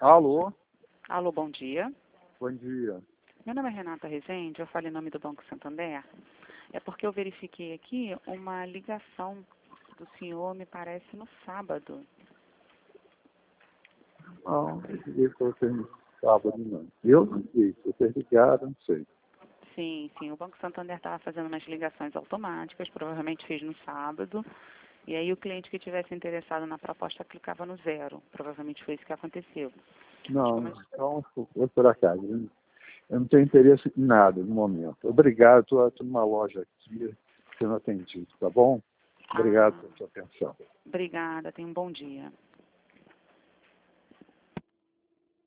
Alô? Alô, bom dia. Bom dia. Meu nome é Renata Rezende, eu falo em nome do Banco Santander. É porque eu verifiquei aqui uma ligação do senhor, me parece, no sábado. Não, isso eu tenho sábado não. Eu não sei, se eu ter ligado, não sei. Sim, o Banco Santander estava fazendo umas ligações automáticas, provavelmente fez no sábado. E aí o cliente que tivesse interessado na proposta clicava no 0. Provavelmente foi isso que aconteceu. Não, então foi por acaso. Eu não tenho interesse em nada no momento. Obrigado, estou numa loja aqui sendo atendido, tá bom? Obrigado pela sua atenção. Obrigada, tenha um bom dia.